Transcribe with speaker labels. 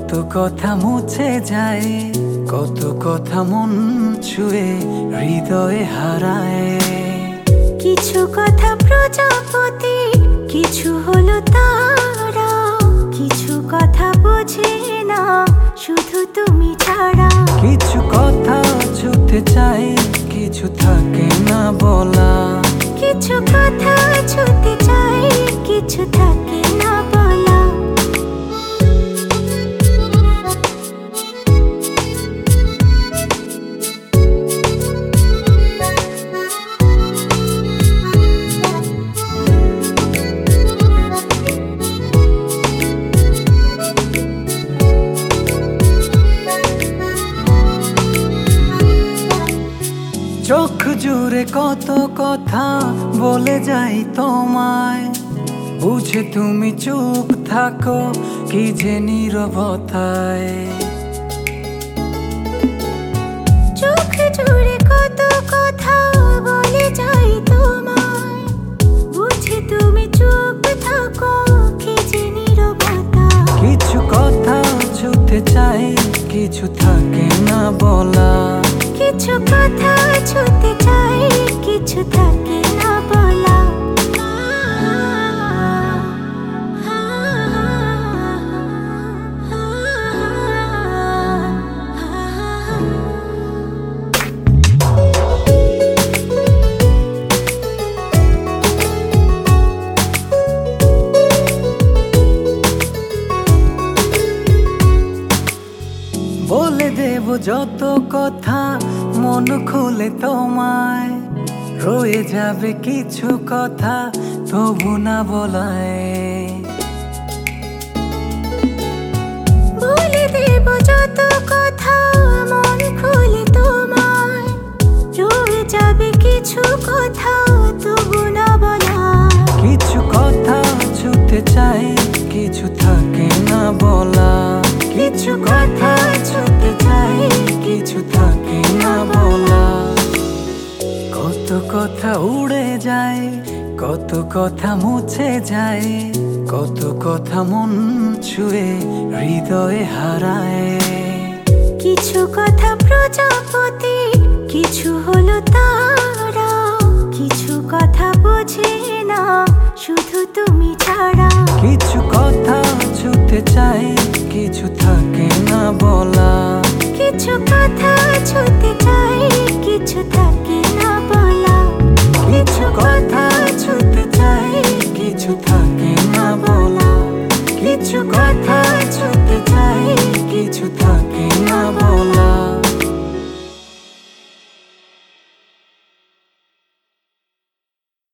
Speaker 1: কত কথা মুছে যায়, কত কথা মন ছুঁয়ে হৃদয়ে হারায়।
Speaker 2: কিছু কথা প্রজাপতি, কিছু হলো তারা, কিছু কথা বোঝে না শুধু তুমি ছাড়া।
Speaker 1: কিছু কথা ছুতে চাই, কিছু থাকে না বলা।
Speaker 2: কিছু কথা ছুতে চাই, কিছু থাকে না বলা।
Speaker 1: চোখ জুড়ে কত কথা বলে যাই তোমায়, বুঝে তুমি চুপ থাকো কি যে নীরবতায়।
Speaker 2: চোখ জুড়ে কত কথা বলে যাই তোমায়, বুঝে তুমি চুপ থাকো কি যে নীরবতা।
Speaker 1: কিছু কথা ছুতে চাই, কিছু থাকে না বলা।
Speaker 2: কিছু কথা ছুতে চাই, কিছু থাকে না বলা।
Speaker 1: বলে দেব যত কথা মন খুলে তোমায়, রয়ে যাবে কিছু কথা তবু না বলায়।
Speaker 2: বলে দেব যত কথা মন খুলে তোমায়, রয়ে যাবে কিছু কথা তবু না বলা।
Speaker 1: কিছু কথা ছুতে চাই, কিছু থাকে না বলা। কিছু কথা ছুতে চাই, কিছু থাকে না বলা। কত কথা উড়ে যায়, কত কথা মুছে যায়, কত কথা মন ছুঁয়ে হৃদয়ে হারায়।
Speaker 2: কিছু কথা প্রজাপতি, কিছু হলো তারা, কিছু কথা বোঝে না শুধু তুমি ছাড়া।
Speaker 1: কিছু কথা ছুতে চাই, কিছু থাকে না বলা।
Speaker 2: কিছু কথা ছুতে চাই, কিছু থাকে